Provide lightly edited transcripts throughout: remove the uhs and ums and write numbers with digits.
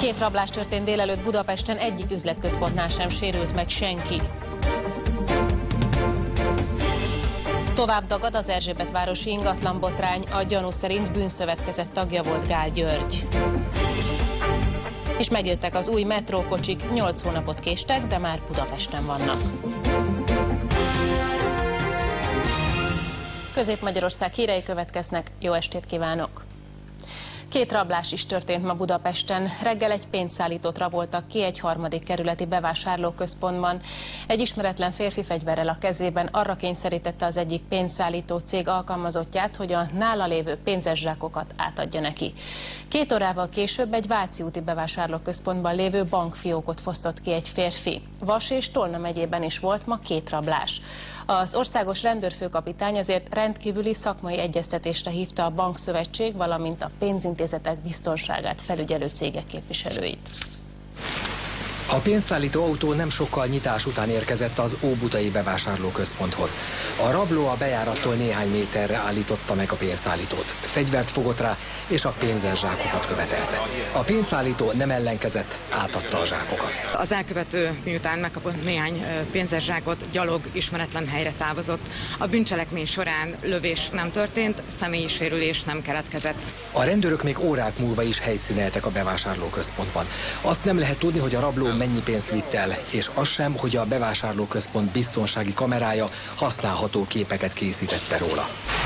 Két rablás történt délelőtt Budapesten, egyik üzletközpontnál sem sérült meg senki. Tovább dagad az Erzsébetvárosi ingatlanbotrány, a gyanú szerint bűnszövetkezet tagja volt Gál György. És megjöttek az új metrókocsik, 8 hónapot késtek, de már Budapesten vannak. Közép-Magyarország hírei következnek, jó estét kívánok! Két rablás is történt ma Budapesten. Reggel egy pénzszállítót raboltak ki egy 3. kerületi bevásárlóközpontban. Egy ismeretlen férfi fegyverrel a kezében arra kényszerítette az egyik pénzszállító cég alkalmazottját, hogy a nála lévő pénzes zsákokat átadja neki. 2 órával később egy Váci úti bevásárlóközpontban lévő bankfiókot fosztott ki egy férfi. Vas és Tolna megyében is volt ma 2 rablás. Az országos rendőrfőkapitány azért rendkívüli szakmai egyeztetésre hívta a bankszövetség, valamint a pénzintézetek biztonságát felügyelő cégek képviselőit. A pénzszállító autó nem sokkal nyitás után érkezett az óbudai bevásárlóközponthoz. A rabló a bejárattól néhány méterre állította meg a pénzszállítót. Fegyvert fogott rá, és a pénzes zsákokat követelte. A pénzszállító nem ellenkezett, átadta a zsákokat. Az elkövető miután megkapott néhány pénzes zsákot, gyalog ismeretlen helyre távozott. A bűncselekmény során lövés nem történt, személyi sérülés nem keletkezett. A rendőrök még órák múlva is helyszíneltek a bevásárlóközpontban. Azt nem lehet tudni, hogy a rabló mennyi pénzt vitt el, és az sem, hogy a bevásárlóközpont biztonsági kamerája használható képeket készítette róla.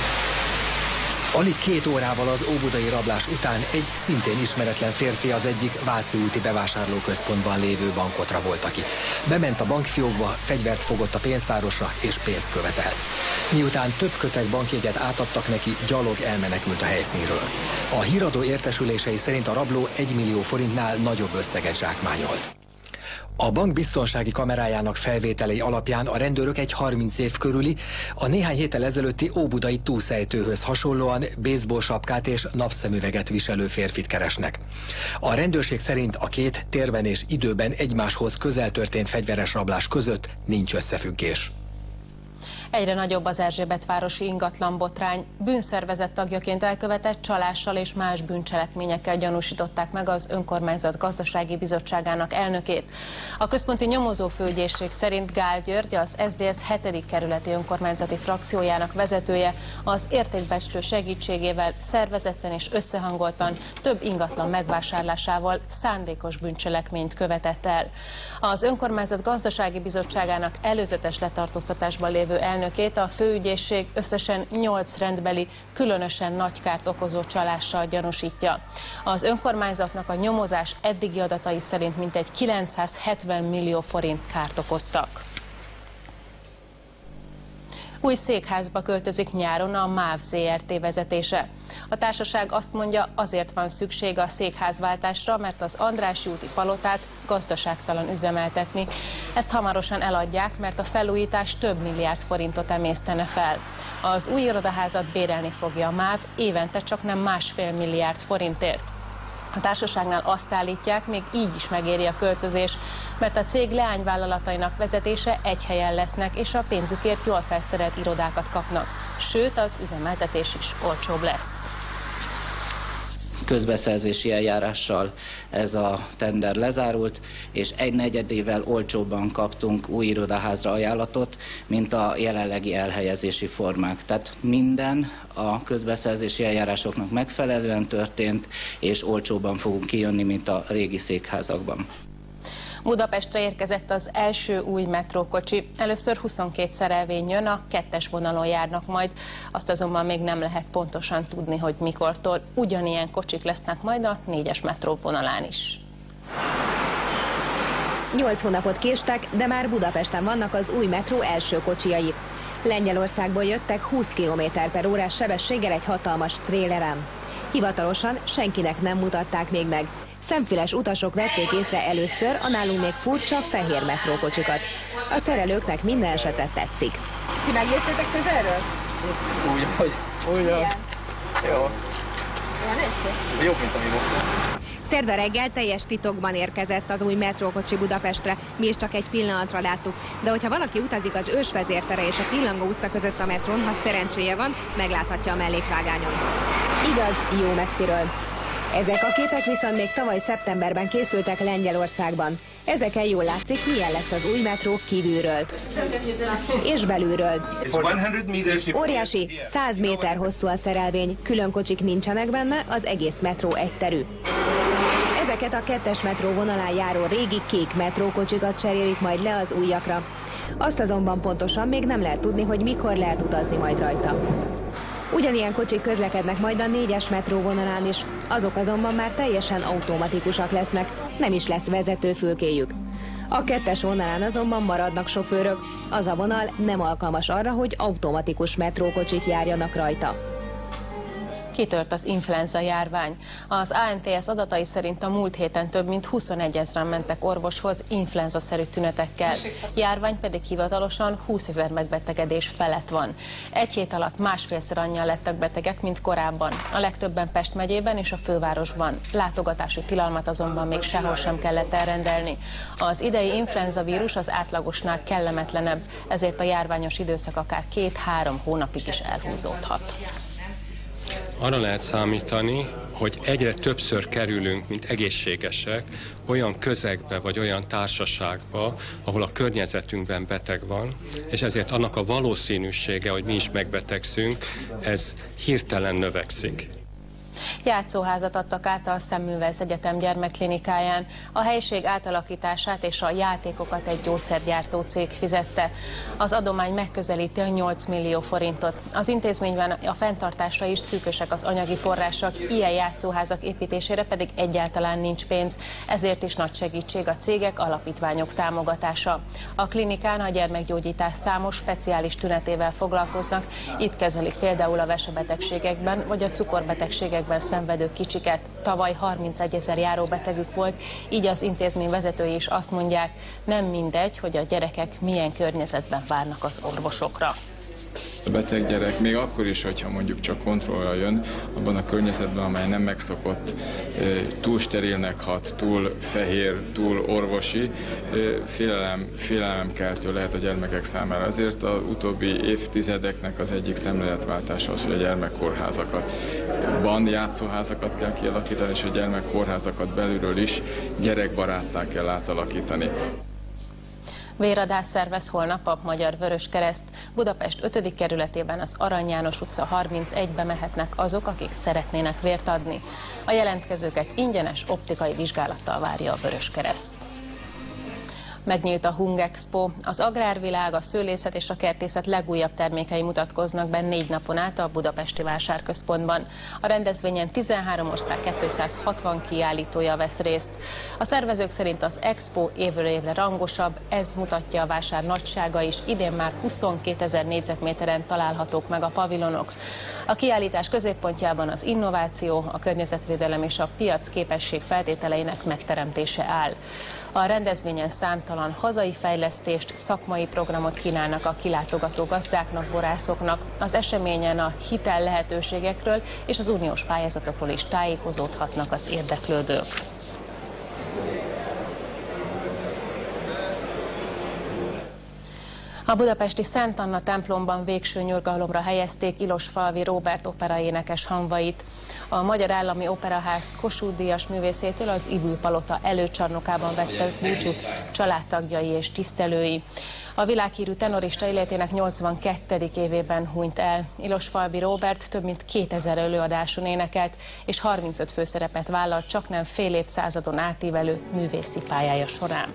Alig 2 órával az óbudai rablás után egy szintén ismeretlen férfi az egyik Váci úti bevásárlóközpontban lévő bankot rabolta ki. Bement a bankfiókba, fegyvert fogott a pénztárosra és pénzt követelt. Miután több kötek bankjegyet átadtak neki, gyalog elmenekült a helyszínről. A híradó értesülései szerint a rabló 1 millió forintnál nagyobb összeget zsákmányolt. A bank biztonsági kamerájának felvételei alapján a rendőrök egy 30 év körüli, a néhány héttel ezelőtti óbudai túlszejtőhöz hasonlóan baseball sapkát és napszemüveget viselő férfit keresnek. A rendőrség szerint a két térben és időben egymáshoz közel történt fegyveres rablás között nincs összefüggés. Egyre nagyobb az erzsébetvárosi ingatlanbotrány. Bűnszervezet tagjaként elkövetett csalással és más bűncselekményekkel gyanúsították meg az önkormányzat gazdasági bizottságának elnökét. A központi nyomozófőügyészség szerint Gál György, az SZDSZ 7. kerületi önkormányzati frakciójának vezetője az értékbecslő segítségével szervezetten és összehangoltan több ingatlan megvásárlásával szándékos bűncselekményt követett el. Az önkormányzat gazdasági bizottságának előzetes letartóztatásban lévő elnökét a főügyészség összesen 8 rendbeli, különösen nagy kárt okozó csalással gyanúsítja. Az önkormányzatnak a nyomozás eddigi adatai szerint mintegy 970 millió forint kárt okoztak. Új székházba költözik nyáron a MÁV Zrt. Vezetése. A társaság azt mondja, azért van szükség a székházváltásra, mert az Andrássy úti palotát gazdaságtalan üzemeltetni. Ezt hamarosan eladják, mert a felújítás több milliárd forintot emésztene fel. Az új irodaházat bérelni fogja a MÁV évente csaknem 1,5 milliárd forintért. A társaságnál azt állítják, még így is megéri a költözés, mert a cég leányvállalatainak vezetése egy helyen lesznek, és a pénzükért jól felszerelt irodákat kapnak. Sőt, az üzemeltetés is olcsóbb lesz. Közbeszerzési eljárással ez a tender lezárult, és 1/4-ével olcsóbban kaptunk új irodaházra ajánlatot, mint a jelenlegi elhelyezési formák. Tehát minden a közbeszerzési eljárásoknak megfelelően történt, és olcsóbban fogunk kijönni, mint a régi székházakban. Budapestre érkezett az első új metrókocsi. Először 22 szerelvény jön, a 2-es vonalon járnak majd. Azt azonban még nem lehet pontosan tudni, hogy mikortól. Ugyanilyen kocsik lesznek majd a 4-es metró vonalán is. 8 hónapot késtek, de már Budapesten vannak az új metró első kocsijai. Lengyelországból jöttek 20 km/h sebességgel egy hatalmas tréleren. Hivatalosan senkinek nem mutatták még meg. Szemfüles utasok vették észre először a nálunk még furcsa fehér metrókocsikat. A szerelőknek minden esetre tetszik. Ti megnéztétek közelről? Úgy, hogy... Jó. Jobb, mint ami volt. Szerda reggel teljes titokban érkezett az új metrókocsi Budapestre. Mi is csak egy pillanatra láttuk. De hogyha valaki utazik az Ősvezértere és a Pillangó utca között a metrón, ha szerencséje van, megláthatja a mellékvágányon. Igaz, jó messziről. Ezek a képek viszont még tavaly szeptemberben készültek Lengyelországban. Ezeken jól látszik, milyen lesz az új metró kívülről és belülről. Óriási, 100 méter hosszú a szerelvény, külön kocsik nincsenek benne, az egész metró egyterű. Ezeket a 2-es metró vonalán járó régi kék metrókocsikat cserélik majd le az újakra. Azt azonban pontosan még nem lehet tudni, hogy mikor lehet utazni majd rajta. Ugyanilyen kocsik közlekednek majd a 4-es metró vonalán is, azok azonban már teljesen automatikusak lesznek, nem is lesz vezetőfülkéjük. A 2-es vonalán azonban maradnak sofőrök, az a vonal nem alkalmas arra, hogy automatikus metrókocsik járjanak rajta. Kitört az influenza járvány. Az ANTS adatai szerint a múlt héten több mint 21 000-en mentek orvoshoz influenza-szerű tünetekkel. Járvány pedig hivatalosan 20 000 megbetegedés felett van. Egy hét alatt másfélszer annyian lettek betegek, mint korábban. A legtöbben Pest megyében és a fővárosban. Látogatási tilalmat azonban még sehol sem kellett elrendelni. Az idei influenza vírus az átlagosnál kellemetlenebb, ezért a járványos időszak akár 2-3 hónapig is elhúzódhat. Arra lehet számítani, hogy egyre többször kerülünk, mint egészségesek, olyan közegbe vagy olyan társaságba, ahol a környezetünkben beteg van, és ezért annak a valószínűsége, hogy mi is megbetegszünk, ez hirtelen növekszik. Játszóházat adtak át a Szemművelsz Egyetem gyermekklinikáján. A helység átalakítását és a játékokat egy gyógyszergyártó cég fizette. Az adomány megközelíti a 8 millió forintot. Az intézményben a fenntartásra is szűkösek az anyagi források, ilyen játszóházak építésére pedig egyáltalán nincs pénz. Ezért is nagy segítség a cégek, alapítványok támogatása. A klinikán a gyermekgyógyítás számos speciális tünetével foglalkoznak. Itt kezelik például a vesebetegségekben vagy a cukorbetegségekben szenvedő kicsiket. Tavaly 31 000 járóbetegük volt, így az intézmény vezetői is azt mondják, nem mindegy, hogy a gyerekek milyen környezetben várnak az orvosokra. A beteg gyerek még akkor is, hogyha mondjuk csak kontrollra jön, abban a környezetben, amely nem megszokott, túl sterilnek hat, túl fehér, túl orvosi, félelemkeltő lehet a gyermekek számára. Ezért az utóbbi évtizedeknek az egyik szemléletváltása az, hogy a gyermekkórházakat, játszóházakat kell kialakítani, és a gyermekkórházakat belülről is gyerekbaráttá kell átalakítani. Véradást szervez holnap a Magyar Vöröskereszt. Budapest 5. kerületében az Arany János utca 31-be mehetnek azok, akik szeretnének vért adni. A jelentkezőket ingyenes optikai vizsgálattal várja a Vöröskereszt. Megnyílt a Hung Expo. Az agrárvilág, a szőlészet és a kertészet legújabb termékei mutatkoznak be 4 napon át a budapesti vásárközpontban. A rendezvényen 13 ország 260 kiállítója vesz részt. A szervezők szerint az Expo évről évre rangosabb, ez mutatja a vásár nagysága is. Idén már 22 000 négyzetméteren találhatók meg a pavilonok. A kiállítás középpontjában az innováció, a környezetvédelem és a piac képesség feltételeinek megteremtése áll. A rendezvényen számtalan hazai fejlesztést, szakmai programot kínálnak a kilátogató gazdáknak, borászoknak. Az eseményen a hitel lehetőségekről és az uniós pályázatokról is tájékozódhatnak az érdeklődők. A budapesti Szent Anna templomban végső nyugalomra helyezték Ilosfalvi Róbert operaénekes hamvait. A Magyar Állami Operaház Kossuth-díjas művészétől az Ybül Palota előcsarnokában vette búcsút családtagjai és tisztelői. A világhírű tenorista életének 82. évében hunyt el. Ilosfalvi Róbert több mint 2000 előadáson énekelt, és 35 főszerepet vállalt csaknem fél évszázadon átívelő művészi pályája során.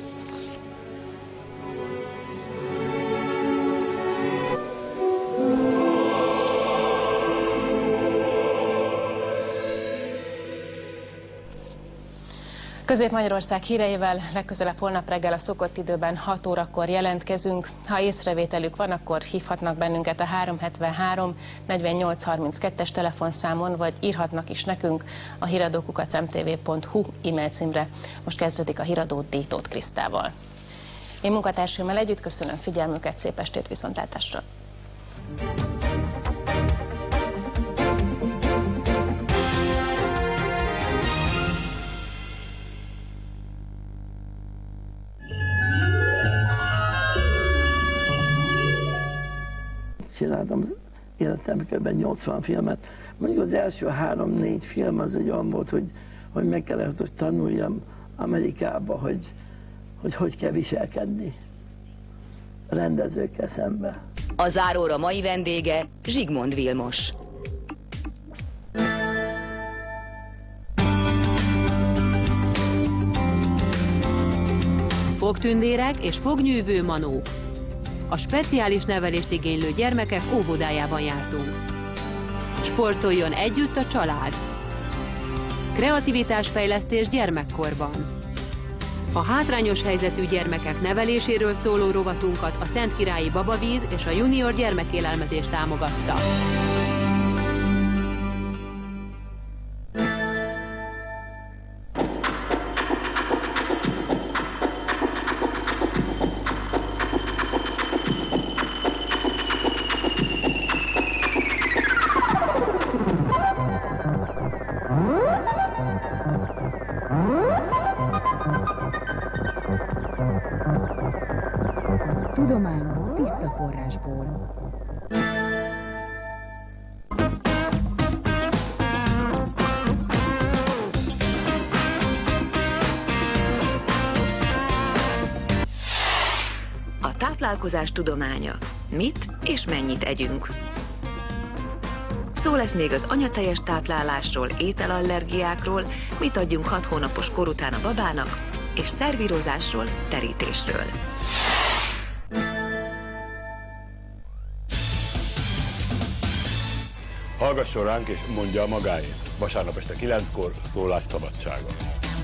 Közép-Magyarország híreivel legközelebb holnap reggel a szokott időben 6 órakor jelentkezünk. Ha észrevételük van, akkor hívhatnak bennünket a 373 48 32-es telefonszámon, vagy írhatnak is nekünk a híradó@mtv.hu e-mail címre. Most kezdődik a híradó D. Tóth Krisztával. Én munkatársaimmal együtt köszönöm figyelmüket, szép estét, viszontlátásra! Csináltam vettem kb. 80 filmet. Mondjuk az első 3-4 film az egy olyan volt, hogy meg kellett, hogy tanuljam Amerikába, hogy kell viselkedni rendezőkkel szemben. A záróra mai vendége Zsigmond Vilmos. Fogtündérek és fognyűvő manók. A speciális nevelést igénylő gyermekek óvodájában jártunk. Sportoljon együtt a család. Kreativitásfejlesztés gyermekkorban. A hátrányos helyzetű gyermekek neveléséről szóló rovatunkat a Szentkirályi Babavíz és a Junior Gyermekélelmezés támogatta. Tudomány tiszta forrásból. A táplálkozás tudománya. Mit és mennyit együnk? Szó lesz még az anyatejes táplálásról, ételallergiákról, mit adjunk 6 hónapos kor után a babának, és szervírozásról, terítésről. Hallgasson ránk és mondja a magáét. Vasárnap este 9-kor szólás szabadsága.